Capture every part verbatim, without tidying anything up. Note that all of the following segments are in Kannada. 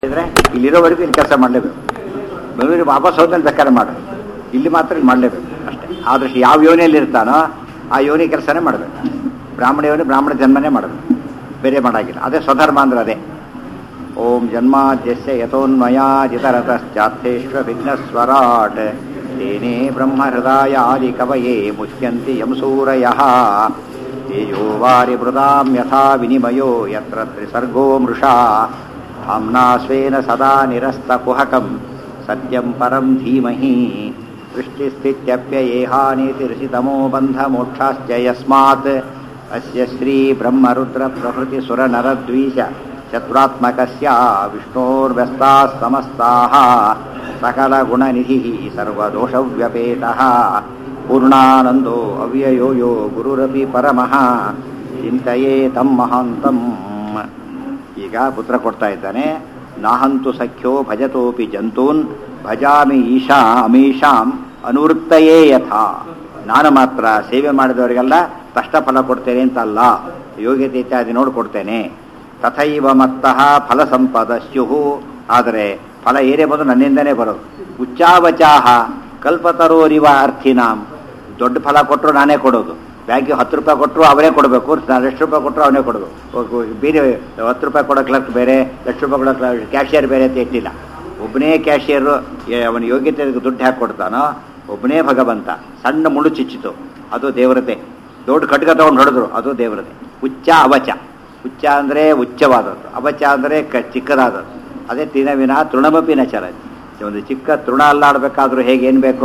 ಇದ್ರೆ ಇಲ್ಲಿರೋವರೆಗೂ ಇಲ್ಲಿ ಕೆಲಸ ಮಾಡಲೇಬೇಕು. ಬೆಂಗಳೂರಿಗೆ ವಾಪಸ್ ಹೋದ್ಮೇಲೆ ಬೇಕಾದ್ರೆ ಮಾಡು, ಇಲ್ಲಿ ಮಾತ್ರ ಇಲ್ಲಿ ಮಾಡಲೇಬೇಕು ಅಷ್ಟೇ. ಆದಷ್ಟು ಯಾವ ಯೋನಿಯಲ್ಲಿ ಇರ್ತಾನೋ ಆ ಯೋನಿ ಕೆಲಸನೇ ಮಾಡಬೇಕು. ಬ್ರಾಹ್ಮಣ ಯೋನಿ ಬ್ರಾಹ್ಮಣ ಜನ್ಮನೇ ಮಾಡಬೇಕು, ಬೇರೆ ಮಾಡಾಗಿಲ್ಲ. ಅದೇ ಸ್ವಧರ್ಮ ಅಂದ್ರೆ ಅದೇ. ಓಂ ಜನ್ಮಾದ್ಯಸ್ಯ ಯತೋನ್ಮಯಾಜಿತರತಶ್ಚಾರ್ಥೇಶ್ವ ವಿಘ್ನಸ್ವರಾಟ್ ತೇನೇ ಬ್ರಹ್ಮ ಹೃದಯಾದಿ ಕವಯೇ ಮುಚ್ಯಂತಿ ಯಂ ಸೂರಯಃ ತೇಜೋ ವಾರಿ ಮೃದಾಂ ಯಥಾ ವಿನಿಮಯೋ ಯತ್ರ ತ್ರಿಸರ್ಗೋ ಮೃಷಾ ಧಾಮ್ನಾ ಸ್ವೇನ ಸದಾ ನಿರಸ್ತಕುಹಕಂ ಸತ್ಯಂ ಪರಂ ಧೀಮಹಿ ಸೃಷ್ಟಿಸ್ಥಿತ್ಯಪ್ಯಯೇಹಾನೇತಿರ್ಷಿತಮೋ ಬಂಧಮೋಕ್ಷಾಶ್ಚ ಯಸ್ಮಾತ್ ಅಸ್ಯ ಶ್ರೀ ಬ್ರಹ್ಮರುದ್ರ ಪ್ರಭೃತಿ ಸುರನರದ್ವೀಷ ಚತುರಾತ್ಮಕಸ್ಯ ವಿಷ್ಣೋರ್ವ್ಯಸ್ತಾಃ ಸಮಸ್ತಾಃ ಸಕಲಗುಣನಿಧಿಃ ಸರ್ವದೋಷವ್ಯಪೇತಃ ಪೂರ್ಣಾನಂದೋ ಅವ್ಯಯೋ ಯೋ ಗುರುರಪಿ ಪರಮಃ ಚಿಂತಯೇ ತಂ ಮಹಾಂತಂ. ಈಗ ಪುತ್ರ ಕೊಡ್ತಾ ಇದ್ದಾನೆ. ನಾಹಂತು ಸಖ್ಯೋ ಭಜತೋಪಿ ಜಂತೂನ್ ಭಜಾಮಿ ಈಶಾ ಅಮೀಶಾಂ ಅನುವೃತ್ತಯೇ ಯಥಾ. ನಾನು ಮಾತ್ರ ಸೇವೆ ಮಾಡಿದವರಿಗೆಲ್ಲ ತಷ್ಟ ಫಲ ಕೊಡ್ತೇನೆ ಅಂತಲ್ಲ, ಯೋಗ್ಯತೆ ಇತ್ಯಾದಿ ನೋಡಿ ಕೊಡ್ತೇನೆ. ತಥೈವ ಮತ್ತಃ ಫಲ ಸಂಪದ ಸ್ಯುಹು. ಆದರೆ ಫಲ ಏನೇ ಬಂದು ನನ್ನಿಂದನೇ ಬರೋದು. ಉಚ್ಚಾವಚಾಹ ಕಲ್ಪತರೋರಿವ ಅರ್ಥಿನಾಂ. ದೊಡ್ಡ ಫಲ ಕೊಟ್ಟರು ನಾನೇ ಕೊಡೋದು. ಬ್ಯಾಂಕಿಗೆ ಹತ್ತು ರೂಪಾಯಿ ಕೊಟ್ಟರು ಅವರೇ ಕೊಡಬೇಕು, ಲಕ್ಷ ರೂಪಾಯಿ ಕೊಟ್ಟರು ಅವನೇ ಕೊಡಬೇಕು. ಬೇರೆ ಹತ್ತು ರೂಪಾಯಿ ಕೊಡೋ ಕ್ಲರ್ಕ್ ಬೇರೆ, ಲಕ್ಷ ರೂಪಾಯಿ ಕೊಡೋ ಕ್ಯಾಶಿಯರ್ ಬೇರೆ ಅಂತ ಇಟ್ಟಿಲ್ಲ. ಒಬ್ಬನೇ ಕ್ಯಾಶಿಯರು ಅವನ ಯೋಗ್ಯತೆ ದುಡ್ಡು ಹಾಕಿ ಕೊಡ್ತಾನೋ ಒಬ್ಬನೇ ಭಗವಂತ. ಸಣ್ಣ ಮುಳ್ಳು ಚಿಚ್ಚಿತು, ಅದು ದೇವರತೆ. ದೊಡ್ಡ ಖಡ್ಗ ತಗೊಂಡು ಹೊಡೆದ್ರು, ಅದು ದೇವರತೆ. ಉಚ್ಚ ಅವಚ. ಉಚ್ಚ ಅಂದರೆ ಉಚ್ಚವಾದದ್ದು, ಅವಚ ಅಂದರೆ ಕ ಚಿಕ್ಕದಾದದ್ದು. ಅದೇ ತಿನವಿನ ತೃಣಮಪಿನ ಚರ. ಒಂದು ಚಿಕ್ಕ ತೃಣ ಅಲ್ಲಾಡಬೇಕಾದ್ರೂ ಹೇಗೆ ಏನು ಬೇಕೋ,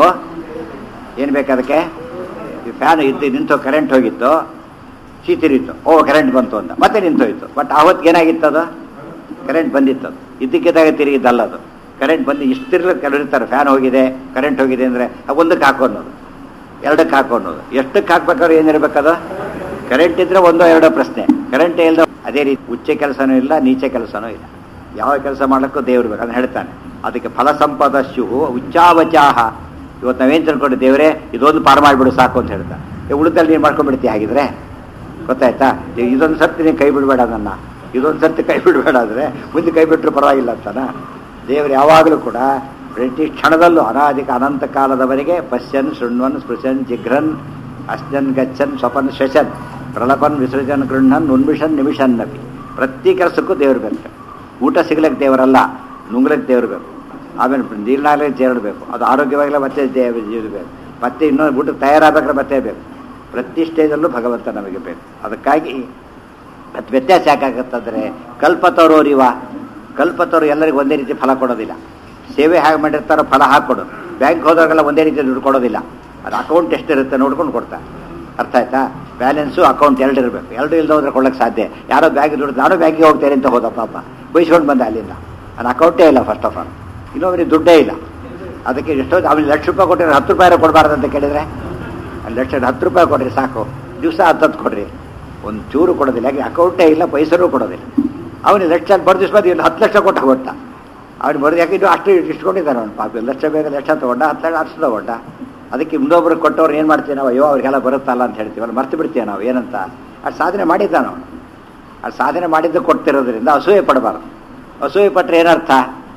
ಏನು ಬೇಕು ಅದಕ್ಕೆ? ಫ್ಯಾನ್ ಇದ್ದು ನಿಂತು ಕರೆಂಟ್ ಹೋಗಿತ್ತು, ಶೀತಿರಿತ್ತು, ಓ ಕರೆಂಟ್ ಬಂತು ಅಂತ ಮತ್ತೆ ನಿಂತೋಯ್ತು. ಬಟ್ ಆವತ್ತಿಗೆ ಏನಾಗಿತ್ತು? ಅದು ಕರೆಂಟ್ ಬಂದಿತ್ತು. ಅದು ಇದ್ದಕ್ಕಿದ್ದಾಗ ತಿರುಗಿದ್ದಲ್ಲದು. ಕರೆಂಟ್ ಬಂದು ಇಷ್ಟು ತಿರ್ಲಿಕ್ಕೆ ಕೆಲವಿರ್ತಾರೆ. ಫ್ಯಾನ್ ಹೋಗಿದೆ, ಕರೆಂಟ್ ಹೋಗಿದೆ ಅಂದರೆ ಒಂದಕ್ಕೆ ಹಾಕೋನ್ನೋದು, ಎರಡಕ್ಕೆ ಹಾಕೋನ್ನೋದು. ಎಷ್ಟಕ್ಕೆ ಹಾಕ್ಬೇಕಾದ್ರೆ ಏನಿರಬೇಕದು? ಕರೆಂಟ್ ಇದ್ರೆ ಒಂದೋ ಎರಡೋ ಪ್ರಶ್ನೆ. ಕರೆಂಟ್ ಇಲ್ಲದ ಅದೇ ರೀತಿ ಉಚ್ಚ ಕೆಲಸನೂ ಇಲ್ಲ, ನೀಚ ಕೆಲಸನೂ ಇಲ್ಲ. ಯಾವ ಕೆಲಸ ಮಾಡಲಿಕ್ಕೂ ದೇವ್ರು ಬೇಕು ಅಂತ ಹೇಳ್ತಾನೆ. ಅದಕ್ಕೆ ಫಲ ಸಂಪದ ಶುಹು ಉಚ್ಚಾವಚಾಹ. ಇವತ್ತು ನಾವೇನು ತಿಳ್ಕೊಂಡು ದೇವರೇ ಇದೊಂದು ಪಾರು ಮಾಡಿಬಿಡು ಸಾಕು ಅಂತ ಹೇಳ್ತಾ, ಉಳಿದಲ್ಲಿ ನೀನು ಮಾಡ್ಕೊಂಡ್ಬಿಡ್ತೀಯ. ಹಾಗಿದ್ರೆ ಗೊತ್ತಾಯ್ತಾ? ಇದೊಂದು ಸರ್ತಿ ನೀನು ಕೈ ಬಿಡಬೇಡ, ನನ್ನ ಇದೊಂದು ಸರ್ತಿ ಕೈ ಬಿಡಬೇಡ ಅಂದರೆ ಮುಂದೆ ಕೈ ಬಿಟ್ಟರು ಪರವಾಗಿಲ್ಲ ಅಂತಾನ. ದೇವರು ಯಾವಾಗಲೂ ಕೂಡ ಪ್ರತಿ ಕ್ಷಣದಲ್ಲೂ ಅನಾದಿಕ ಅನಂತ ಕಾಲದವರೆಗೆ ಪಶ್ಯನ್ ಶೃಣ್ವನ್ ಸ್ಪೃಶನ್ ಜಿಘ್ರನ್ ಅಶ್ನನ್ ಗಚ್ಚನ್ ಸ್ವಪನ್ ಶ್ವಶನ್ ಪ್ರಲಪನ್ ವಿಸರ್ಜನ್ ಗೃಹನ್ ಉನ್ಮಿಷನ್ ನಿಮಿಷನ್ ನಪಿ. ಪ್ರತಿ ಕೆಲಸಕ್ಕೂ ದೇವರು ಬೇಕು. ಊಟ ಸಿಗ್ಲಿಕ್ಕೆ ದೇವರಲ್ಲ, ನುಂಗ್ಲಿಕ್ಕೆ ದೇವರು ಬೇಕು. ಆಮೇಲೆ ನೀರಿನಾಗಲಿಕ್ಕೆ ದೇವರು ಬೇಕು. ಅದು ಆರೋಗ್ಯವಾಗಲೇ ಮತ್ತೆ ದೇವರು ಬೇಕು. ಮತ್ತೆ ಇನ್ನೊಂದು ಊಟಕ್ಕೆ ತಯಾರಾಗಬೇಕಾದ್ರೆ ಮತ್ತೆ ಬೇಕು. ಪ್ರತಿ ಸ್ಟೇಜಲ್ಲೂ ಭಗವಂತ ನಮಗೆ ಬೇಕು. ಅದಕ್ಕಾಗಿ ಅದು ವ್ಯತ್ಯಾಸ ಯಾಕಾಗತ್ತಂದರೆ ಕಲ್ಪತರೋರಿವ. ಕಲ್ಪತರು ಎಲ್ಲರಿಗೂ ಒಂದೇ ರೀತಿ ಫಲ ಕೊಡೋದಿಲ್ಲ. ಸೇವೆ ಹೇಗೆ ಮಾಡಿರ್ತಾರೋ ಫಲ ಹಾಕ್ಕೊಡೋದು. ಬ್ಯಾಂಕ್ ಹೋದಾಗೆಲ್ಲ ಒಂದೇ ರೀತಿ ದುಡ್ಡು ಕೊಡೋದಿಲ್ಲ. ಅದು ಅಕೌಂಟ್ ಎಷ್ಟಿರುತ್ತೆ ನೋಡ್ಕೊಂಡು ಕೊಡ್ತಾರೆ. ಅರ್ಥ ಆಯ್ತಾ? ಬ್ಯಾಲೆನ್ಸು ಅಕೌಂಟ್ ಎರಡು ಇರಬೇಕು. ಎರಡು ಇಲ್ಲದೆ ಹೋದ್ರೆ ಕೊಡೋಕ್ಕೆ ಸಾಧ್ಯ. ಯಾರೋ ಬ್ಯಾಂಕಿಗೆ ದುಡ್ಡು, ನಾನು ಬ್ಯಾಂಕಿಗೆ ಹೋಗ್ತೇನೆ ಅಂತ ಹೋದ ಪಾಪ, ಬೈಸ್ಕೊಂಡು ಬಂದ ಅಲ್ಲಿಂದ. ಅದು ಅಕೌಂಟೇ ಇಲ್ಲ ಫಸ್ಟ್ ಆಫ್ ಆಲ್. ಇನ್ನೊಬ್ಬರಿಗೆ ದುಡ್ಡೇ ಇಲ್ಲ. ಅದಕ್ಕೆ ಎಷ್ಟೋ ಅವ್ನಿಗೆ ಲಕ್ಷ ರೂಪಾಯಿ ಕೊಟ್ಟರೆ ಹತ್ತು ರೂಪಾಯಿ ಕೊಡಬಾರ್ದು ಅಂತ ಕೇಳಿದರೆ, ಅಲ್ಲಿ ಲಕ್ಷ ಹತ್ತು ರೂಪಾಯಿ ಕೊಡ್ರಿ ಸಾಕು, ದಿವಸ ಹತ್ತು ಹತ್ತು ಕೊಡ್ರಿ, ಒಂದು ಚೂರು ಕೊಡೋದಿಲ್ಲ. ಯಾಕೆ ಅಕೌಂಟೇ ಇಲ್ಲ, ಪೈಸರೂ ಕೊಡೋದಿಲ್ಲ. ಅವನಿಗೆ ಲಕ್ಷ ಬರೆದು ದಿವಸ ಇಲ್ಲಿ ಹತ್ತು ಲಕ್ಷ ಕೊಟ್ಟ ಕೊಟ್ಟ ಅವ್ನು ಬರೋದು. ಯಾಕೆ ಇದು ಅಷ್ಟು ಇಟ್ಕೊಂಡಿದ್ದಾನೆ ಅವ್ನು ಪಾಪ. ಲಕ್ಷ ಬೇಗ ಲಕ್ಷ ತೊಗೊಂಡ, ಹತ್ತು ಲಕ್ಷ ಹತ್ತು ತೊಗೊಂಡ. ಅದಕ್ಕೆ ಇನ್ನೊಬ್ರಿಗೆ ಕೊಟ್ಟವ್ರು ಏನು ಮಾಡ್ತೀವಿ ನಾವು? ಅಯ್ಯೋ ಅವ್ರಿಗೆಲ್ಲ ಬರುತ್ತಲ್ಲ ಅಂತ ಹೇಳ್ತೀವಲ್ಲ, ಮರ್ತು ಬಿಡ್ತೀವಿ ನಾವು ಏನಂತ. ಅದು ಸಾಧನೆ ಮಾಡಿದ್ದಾನು. ಅದು ಸಾಧನೆ ಮಾಡಿದ್ದು ಕೊಡ್ತಿರೋದ್ರಿಂದ ಅಸೂಯೆ ಪಡಬಾರ್ದು. ಅಸೂಯೆ ಪಟ್ಟರೆ ಏನರ್ಥ?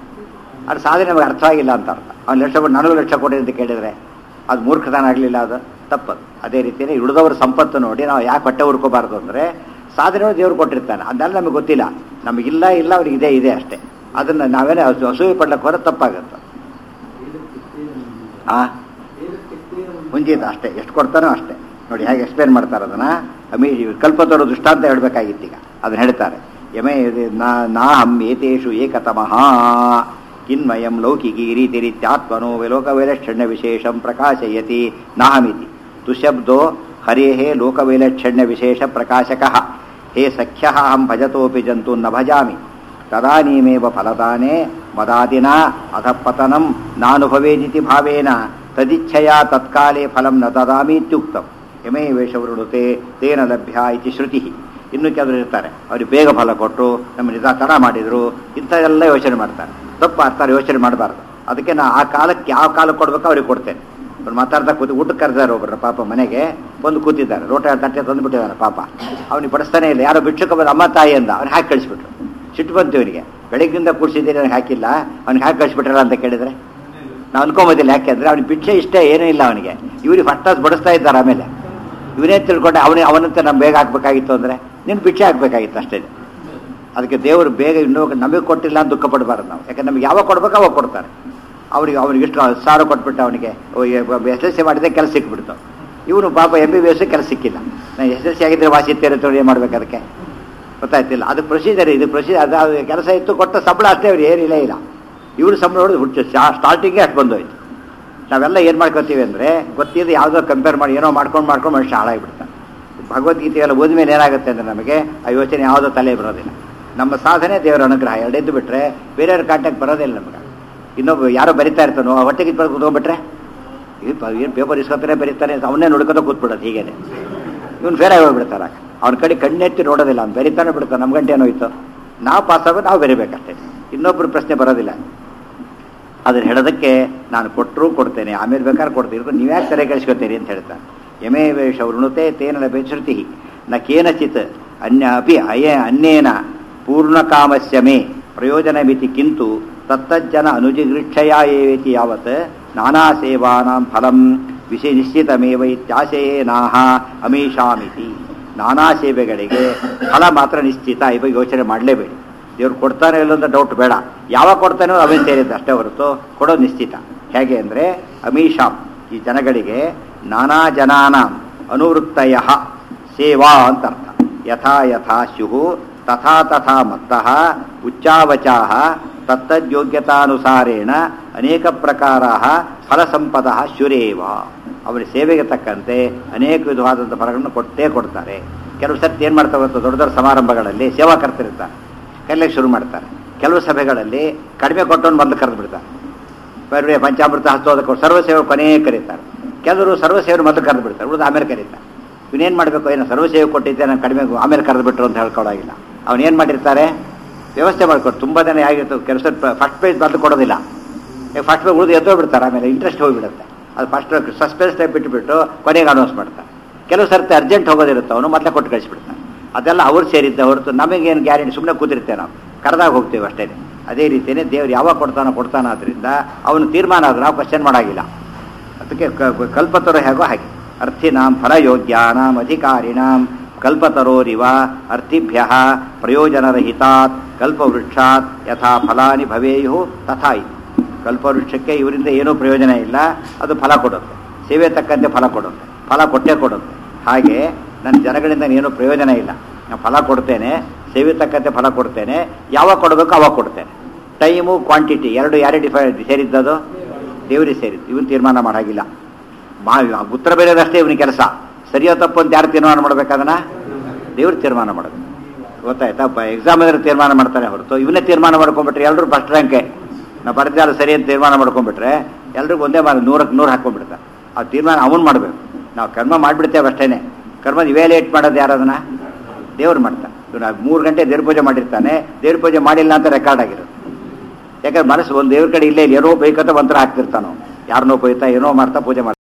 ಅದು ಸಾಧನೆ ನಮಗೆ ಅರ್ಥ ಆಗಿಲ್ಲ ಅಂತ ಅರ್ಥ. ಅವ್ನು ಲಕ್ಷ ಕೊಟ್ಟು ನನಗೂ ಲಕ್ಷ ಕೊಡಿ ಅಂತ ಕೇಳಿದರೆ ಅದು ಮೂರ್ಖತನ ಆಗಲಿಲ್ಲ, ಅದು ತಪ್ಪದು. ಅದೇ ರೀತಿಯೇ ಉಳಿದವ್ರ ಸಂಪತ್ತು ನೋಡಿ ನಾವು ಯಾಕೆ ಹೊಟ್ಟೆ ಹುರ್ಕೋಬಾರ್ದು ಅಂದರೆ, ಸಾಧನೆ ದೇವ್ರು ಕೊಟ್ಟಿರ್ತಾನೆ. ಅದನ್ನೆಲ್ಲ ನಮಗೆ ಗೊತ್ತಿಲ್ಲ, ನಮಗಿಲ್ಲ ಇಲ್ಲ ಅವ್ರಿಗೆ ಇದೇ ಇದೆ ಅಷ್ಟೇ. ಅದನ್ನು ನಾವೇನೇ ಅಸೂಯೆ ಪಡ್ಲಿಕ್ಕೆ ಹೋದ್ರೆ ತಪ್ಪಾಗತ್ತೆ. ಆ ಮುಂಜಿದ ಅಷ್ಟೇ, ಎಷ್ಟು ಕೊಡ್ತಾನೋ ಅಷ್ಟೇ. ನೋಡಿ ಹೇಗೆ ಎಕ್ಸ್ಪ್ಲೇನ್ ಮಾಡ್ತಾರೆ ಅದನ್ನು. ಅಮೀ ಕಲ್ಪತರು ದೃಷ್ಟಾಂತ ಹೇಳಬೇಕಾಗಿತ್ತು. ಈಗ ಅದನ್ನು ಹೇಳ್ತಾರೆ. ಯಮೇ ನಾಹಂ ಏತೇಷು ಏಕತಮಃ ಕಿನ್ಮಯಂ ಲೌಕಿಕಿ ರೀತಿ ರೀತ್ಯಾತ್ಮನೋ ಲೋಕವೈಲಕ್ಷಣ್ಯ ವಿಶೇಷಂ ಪ್ರಕಾಶಯತಿ ನಾಹಮಿತಿ ತುಶಬ್ದೋ ಹರೇಹೇ ಲೋಕವೈಲಕ್ಷಣ್ಯ ವಿಶೇಷ ಪ್ರಕಾಶಕಃ. ಹೇ ಸಖ್ಯಃ ಅಹಂ ಭಜತೋಪಿ ಜಂತು ನ ಭಜಾಮಿ ತದಾನೀಮೇವ ಫಲದಾನೇ ಮದಾದಿನ ಅಧಪತನಂ ನಾನುಭವೇದಿತಿ ಭಾವೇನ ತದಿಚ್ಛೆಯ ತತ್ಕಾಲೇ ಫಲಂ ನ ದದಾಮಿ ಇತ್ಯುಕ್ತಂ. ಯಮೇ ವೇಷವೃಣುತೆ ತೇನ ಲಭ್ಯ ಇತಿ ಶ್ರುತಿ. ಇನ್ನೂ ಕೆಲವರು ಇರ್ತಾರೆ, ಅವ್ರಿಗೆ ಬೇಗ ಫಲ ಕೊಟ್ಟರು, ನಮ್ಮ ನಿಜ ತಡ ಮಾಡಿದರು, ಇಂಥದ್ದೆಲ್ಲ ಯೋಚನೆ ಮಾಡ್ತಾರೆ. ತಪ್ಪು ಅರ್ಥ ಯೋಚನೆ ಮಾಡಬಾರ್ದು. ಅದಕ್ಕೆ ನಾ ಆ ಕಾಲಕ್ಕೆ ಯಾವ ಕಾಲಕ್ಕೆ ಕೊಡ್ಬೇಕು ಅವ್ರಿಗೆ ಕೊಡ್ತೇನೆ. ಅವ್ರು ಮಾತಾಡ್ತಾ ಕೂತು ಊಟಕ್ಕೆ ಕರೆದಾರೆ ಒಬ್ಬರು ಪಾಪ ಮನೆಗೆ ಬಂದು ಕೂತಿದ್ದಾರೆ. ರೋಟ ತಟ್ಟೆ ತಂದುಬಿಟ್ಟಿದ್ದಾನೆ ಪಾಪ. ಅವನಿಗೆ ಬಡಿಸ್ತಾನೆ ಇಲ್ಲ. ಯಾರೋ ಭಿಕ್ಷುಕ ಬಂದು ಅಮ್ಮ ತಾಯಿ ಅಂದ, ಅವ್ನು ಹಾಕಿ ಕಳಿಸ್ಬಿಟ್ರು. ಸಿಟ್ಟು ಬಂತು ಇವನಿಗೆ. ಬೆಳಗ್ಗಿಂದ ಕೂಡಿಸಿದ್ದೀರಿ ನನಗೆ ಹಾಕಿಲ್ಲ, ಅವ್ನಿಗೆ ಹಾಕಿ ಕಳಿಸ್ಬಿಟ್ರಲ್ಲ ಅಂತ ಕೇಳಿದರೆ ನಾವು ಅನ್ಕೊಂಬೋದಿಲ್ಲ. ಯಾಕೆ ಅಂದರೆ ಅವ್ನಿಗೆ ಭಿಕ್ಷೆ ಇಷ್ಟ ಏನೂ ಇಲ್ಲ ಅವನಿಗೆ. ಇವ್ರಿಗೆ ಫಸ್ಟ್ ಕ್ಲಾಸ್ ಬಡಿಸ್ತಾ ಇದ್ದಾರೆ. ಆಮೇಲೆ ಇವನೇ ತಿಳ್ಕೊಂಡೆ ಅವನಿಗೆ ಅವನಂತೆ ನಮ್ಗೆ ಬೇಗ ಹಾಕಬೇಕಾಗಿತ್ತು ಅಂದರೆ ನೀನು ಭಿಕ್ಷೆ ಹಾಕಬೇಕಾಗಿತ್ತು ಅಷ್ಟೇ. ಅದಕ್ಕೆ ದೇವರು ಬೇಗ ಇನ್ನೂ ನಮಗೆ ಕೊಟ್ಟಿಲ್ಲ ಅಂತ ದುಃಖ ಪಡಬಾರ್ದು ನಾವು. ಯಾಕಂದ್ರೆ ನಮಗೆ ಯಾವಾಗ ಕೊಡ್ಬೇಕು ಅವಾಗ ಕೊಡ್ತಾರೆ. ಅವ್ರಿಗೆ ಅವ್ನಿಗೆ ಇಷ್ಟು ಸಾವಿರ ಕೊಟ್ಬಿಟ್ಟು ಅವನಿಗೆ ಎಸ್ ಎಲ್ ಸಿ ಮಾಡಿದ್ರೆ ಕೆಲಸ ಸಿಕ್ಬಿಡ್ತು. ಇವನು ಪಾಪ ಎಂ ಬಿ ಬಿ ಎಸ್ ಕೆಲಸ ಸಿಕ್ಕಿಲ್ಲ. ನಾನು ಎಸ್ ಎಲ್ ಸಿ ಆಗಿದ್ದರೆ ವಾಸಿ ಇರ್ತೇನೆ ಏನು ಮಾಡ್ಬೇಕು ಅದಕ್ಕೆ ಗೊತ್ತಾಯ್ತಿಲ್ಲ. ಅದು ಪ್ರೊಸೀಜರ್, ಇದು ಪ್ರೊಸೀಜರ್. ಅದು ಅದು ಕೆಲಸ ಇತ್ತು, ಕೊಟ್ಟ ಸಂಬಳ ಅಷ್ಟೇ. ಅವ್ರು ಏನಿಲ್ಲ ಇಲ್ಲ ಇವರು ಸಂಬಳ ನೋಡಿದ್ರೆ ಹುಚ್ಚು ಸ್ಟಾರ್ಟಿಂಗೇ ಅಷ್ಟು ಬಂದೋಯ್ತು. ನಾವೆಲ್ಲ ಏನು ಮಾಡ್ಕೊತೀವಿ ಅಂದರೆ ಗೊತ್ತಿದ್ದು ಯಾವುದೋ ಕಂಪೇರ್ ಮಾಡಿ ಏನೋ ಮಾಡ್ಕೊಂಡು ಮಾಡ್ಕೊಂಡು ಮನುಷ್ಯ ಹಾಳಾಗಿಬಿಡ್ತಾನೆ. ಭಗವದ್ಗೀತೆಯೆಲ್ಲ ಓದ್ಮೇಲೆ ಏನಾಗುತ್ತೆ ಅಂದರೆ ನಮಗೆ ಆ ಯೋಚನೆ ಯಾವುದೋ ತಲೆ ಬರೋದಿಲ್ಲ. ನಮ್ಮ ಸಾಧನೆ ದೇವರ ಅನುಗ್ರಹ ಎರಡೆದ್ದು ಬಿಟ್ಟರೆ ಬೇರೆಯವ್ರ ಕಾಂಟ್ಯಾಕ್ಟ್ ಬರೋದಿಲ್ಲ ನಮಗೆ. ಇನ್ನೊಬ್ಬ ಯಾರೋ ಬರಿತಾ ಇರ್ತಾನೋ ಹೊಟ್ಟೆಗೆ ಇಟ್ಕೊಂಡು ಕೂತ್ಕೊಂಡ್ಬಿಟ್ರೆ ಏನು ಪೇಪರ್ ಇಸ್ಕೊತಾನೆ ಬರೀತಾನೆ ಅವನ್ನೇ ನೋಡ್ಕೊತ ಕೂತ್ಬಿಡೋದು. ಹೀಗೇನೆ ಇವನು ಫೇರ್ ಆಗಿ ಹೋಗ್ಬಿಡ್ತಾರೆ. ಅವ್ನ ಕಡೆ ಕಣ್ಣೆತ್ತಿ ನೋಡೋದಿಲ್ಲ, ಅವ್ನು ಬೆರಿತಾನೆ ಬಿಡ್ತಾನೆ. ನಮ್ಮ ಗಂಟೆ ಏನೋಯ್ತು, ನಾವು ಪಾಸ್ ಆಗೋದು ನಾವು ಬೆರಿಬೇಕಷ್ಟೇ, ಇನ್ನೊಬ್ಬರು ಪ್ರಶ್ನೆ ಬರೋದಿಲ್ಲ. ಅದನ್ನು ಹೇಳೋದಕ್ಕೆ ನಾನು ಕೊಟ್ಟರೂ ಕೊಡ್ತೇನೆ, ಆಮೇಲೆ ಬೇಕಾದ್ರೆ ಕೊಡ್ತೀರಿ, ನೀವ್ಯಾಕೆ ಸರಿ ಕಳಿಸ್ಕೊತೀರಿ ಅಂತ ಹೇಳ್ತಾರೆ. ಯಮೇ ವೇಷ ವೃಣುತೆ ತೇನ ಲಭ್ಯಶ್ರುತಿ ನ ಕೇನಚಿತ್ ಅನ್ಯ ಅಪಿ ಅಯೇ ಅನ್ಯೇನ ಪೂರ್ಣಕಾಮಸ್ಯ ಮೇ ಪ್ರಯೋಜನ ಮಿತಿ ಕಿಂತು ತತ್ತಜ್ಜನ ಅನುಜಿಗೃಕ್ಷಯ ಏವೇತಿ ಯಾವತ್ ನಾನಾ ಸೇವಾನಾಂ ಫಲಂ ವಿಷಯ ನಿಶ್ಚಿತಮೇವ ಇತ್ಯಾಶಯೇನಾಹ ಅಮೀಷಾಮಿತಿ. ನಾನಾ ಸೇವೆಗಳಿಗೆ ಫಲ ಮಾತ್ರ ನಿಶ್ಚಿತ, ಈ ಬಗ್ಗೆ ಯೋಚನೆ ಮಾಡಲೇಬೇಡಿ. ದೇವ್ರು ಕೊಡ್ತಾನೆ ಇಲ್ಲ ಅಂತ ಡೌಟ್ ಬೇಡ. ಯಾವಾಗ ಕೊಡ್ತಾನೋ ಅವನ್ ಸೇರಿದ್ದು ಅಷ್ಟೇ ಹೊರತು ಕೊಡೋದು ನಿಶ್ಚಿತ. ಹೇಗೆ ಅಂದರೆ ಅಮೀಷಾಂ, ಈ ಜನಗಳಿಗೆ ನಾನಾ ಜನಾನಾಂ ಅನುವೃತ್ತಯ ಸೇವಾ ಅಂತ ಅರ್ಥ. ಯಥಾ ಯಥಾ ಸ್ಯುಹು ತಥಾ ತಥಾ ಮತ್ತಃ ಉಚ್ಚಾವಚಾಹ ತತ್ತದ್ಯೋಗ್ಯತಾನುಸಾರೇಣ ಅನೇಕ ಪ್ರಕಾರ ಫಲಸಂಪದ ಶುರೇವ. ಅವರ ಸೇವೆಗೆ ತಕ್ಕಂತೆ ಅನೇಕ ವಿಧವಾದಂಥ ಫಲಗಳನ್ನು ಕೊಟ್ಟೇ ಕೊಡ್ತಾರೆ. ಕೆಲವು ಸರ್ತಿ ಏನು ಮಾಡ್ತಾರೆ ಗೊತ್ತಾ, ದೊಡ್ಡ ದೊಡ್ಡ ಸಮಾರಂಭಗಳಲ್ಲಿ ಸೇವಾಕರ್ತರಿರ್ತಾರೆ, ಕರೆಯಲಿಕ್ಕೆ ಶುರು ಮಾಡ್ತಾರೆ. ಕೆಲವು ಸಭೆಗಳಲ್ಲಿ ಕಡಿಮೆ ಕೊಟ್ಟವನು ಬಂದು ಕರೆದು ಬಿಡ್ತಾರೆ. ಬೇರೆ ಪಂಚಾಮೃತ ಹಸ್ತೋದಕ್ಕೆ ಸರ್ವಸೇವೆ ಕೊನೆಯೇ ಕರೀತಾರೆ. ಕೆಲವರು ಸರ್ವಸೇವೆ ಮೊದಲು ಕರೆದು ಬಿಡ್ತಾರೆ, ಉಳಿದು ಆಮೇಲೆ ಕರೀತಾರೆ. ಇವನೇನು ಮಾಡಬೇಕು, ಏನೋ ಸರ್ವಸೇವೆ ಕೊಟ್ಟಿದ್ದೆ ನಾನು ಕಡಿಮೆ ಆಮೇಲೆ ಕರೆದು ಬಿಟ್ಟರು ಅಂತ ಹೇಳ್ಕೊಳಾಗಿಲ್ಲ. ಅವನೇನು ಮಾಡಿರ್ತಾರೆ, ವ್ಯವಸ್ಥೆ ಮಾಡಿಕೊಟ್ಟು ತುಂಬ ಜನ ಆಗಿರ್ತದೆ. ಕೆಲಸ ಫಸ್ಟ್ ಪೇಜ್ ಬಂದು ಕೊಡೋದಿಲ್ಲ, ಫಸ್ಟ್ ಪೇಜ್ ಉಳಿದು ಎತ್ತೋ ಬಿಡ್ತಾರೆ, ಆಮೇಲೆ ಇಂಟ್ರೆಸ್ಟ್ ಹೋಗಿಬಿಡುತ್ತೆ. ಅದು ಫಸ್ಟ್ ಸಸ್ಪೆನ್ಸ್ ಟೈಪ್ ಬಿಟ್ಟುಬಿಟ್ಟು ಕೊನೆಗೆ ಅನೌನ್ಸ್ ಮಾಡ್ತಾರೆ. ಕೆಲವು ಸರ್ತಿ ಅರ್ಜೆಂಟ್ ಹೋಗೋದಿರುತ್ತೆ, ಅವನು ಮೊದಲೇ ಕೊಟ್ಟು ಕಳಿಸ್ಬಿಡ್ತಾನೆ. ಅದೆಲ್ಲ ಅವ್ರು ಸೇರಿದ್ದೆ ಹೊರತು ನಮಗೇನು ಗ್ಯಾರಂಟಿ, ಸುಮ್ಮನೆ ಕೂತಿರ್ತೇವೆ ನಾವು, ಕರೆದಾಗ ಹೋಗ್ತೇವೆ ಅಷ್ಟೇ. ಅದೇ ರೀತಿಯೇ ದೇವ್ರು ಯಾವಾಗ ಕೊಡ್ತಾನೋ ಕೊಡ್ತಾನಾದ್ರಿಂದ ಅವನು ತೀರ್ಮಾನ ಆದ್ರೆ ನಾವು ಕ್ವಶನ್ ಮಾಡೋಂಗಿಲ್ಲ. ಅದಕ್ಕೆ ಕಲ್ಪತರೋ ಹೇಗೋ ಹಾಗೆ ಅರ್ಥಿನಾಂ ಫಲಯೋಗ್ಯಾನಾಂ ಅಧಿಕಾರಿಣಾಂ ಕಲ್ಪತರೋರಿವ ಅರ್ಥಿಭ್ಯ ಪ್ರಯೋಜನರಹಿತಾತ್ ಕಲ್ಪವೃಕ್ಷಾತ್ ಯಥಾ ಫಲಾನಿ ಭವೇಯು ತಥಾ ಇತಿ. ಕಲ್ಪವೃಕ್ಷಕ್ಕೆ ಇವರಿಂದ ಏನೂ ಪ್ರಯೋಜನ ಇಲ್ಲ, ಅದು ಫಲ ಕೊಡುತ್ತೆ. ಸೇವೆ ತಕ್ಕಂತೆ ಫಲ ಕೊಡುತ್ತೆ, ಫಲ ಕೊಟ್ಟೇ ಕೊಡುತ್ತೆ. ಹಾಗೆ ನನ್ನ ಜನಗಳಿಂದ ಏನೂ ಪ್ರಯೋಜನ ಇಲ್ಲ, ನಾನು ಫಲ ಕೊಡ್ತೇನೆ, ಸೇವೆ ತಕ್ಕಂತೆ ಫಲ ಕೊಡ್ತೇನೆ. ಯಾವಾಗ ಕೊಡಬೇಕು ಅವಾಗ ಕೊಡ್ತೇನೆ. ಟೈಮು ಕ್ವಾಂಟಿಟಿ ಎರಡು ಯಾರೇ ಡಿಫೈ ಸೇರಿದ್ದದು ದೇವರಿಗೆ ಸೇರಿದ್ದು. ಇವನು ತೀರ್ಮಾನ ಮಾಡೋಂಗಿಲ್ಲ. ಮಾ ಉತ್ತರ ಬೇರೆದಷ್ಟೇ ಇವನ ಕೆಲಸ. ಸರಿಯೋ ತಪ್ಪು ಅಂತ ಯಾರು ತೀರ್ಮಾನ ಮಾಡ್ಬೇಕಾದನ್ನ ದೇವ್ರು ತೀರ್ಮಾನ ಮಾಡೋದು. ಗೊತ್ತಾಯ್ತಾ? ಎಕ್ಸಾಮ್ ಎದುರು ತೀರ್ಮಾನ ಮಾಡ್ತಾನೆ ಹೊರತು ಇವನ್ನೇ ತೀರ್ಮಾನ ಮಾಡ್ಕೊಂಡ್ಬಿಟ್ರೆ ಎಲ್ಲರೂ ಫಸ್ಟ್ ರ್ಯಾಂಕೆ ನಾವು ಬರೆದಾರು ಸರಿ ಅಂತ ತೀರ್ಮಾನ ಮಾಡ್ಕೊಂಡ್ಬಿಟ್ರೆ ಎಲ್ರಿಗೂ ಒಂದೇ ಮಾಡ ನೂರಕ್ಕೆ ನೂರು ಹಾಕೊಂಡ್ಬಿಡ್ತಾರೆ. ಆ ತೀರ್ಮಾನ ಅವನು ಮಾಡಬೇಕು. ನಾವು ಕರ್ಮ ಮಾಡಿಬಿಡ್ತೇವೆ ಅಷ್ಟೇ. ಕರ್ಮ ಇವ್ಯಾಲ್ಯೂಯೇಟ್ ಮಾಡೋದು ಯಾರು? ಅದನ್ನು ದೇವ್ರು ಮಾಡ್ತಾನೆ. ಇವ್ನು ಮೂರು ಗಂಟೆ ದೇವ್ರ ಪೂಜೆ ಮಾಡಿರ್ತಾನೆ, ದೇವ್ರ ಪೂಜೆ ಮಾಡಿಲ್ಲ ಅಂತ ರೆಕಾರ್ಡ್ ಆಗಿರುತ್ತೆ. ಯಾಕಂದ್ರೆ ಮನಸ್ಸು ಒಂದು ದೇವ್ರ ಕಡೆ ಇಲ್ಲೇ ಏನೋ ಬೈಕತ್ತ ಒಂಥರ ಹಾಕ್ತಿರ್ತಾನೋ, ಯಾರನ್ನೋ ಬೈತಾ ಏನೋ ಮಾಡ್ತಾ ಪೂಜೆ ಮಾಡ್ತಾನೆ.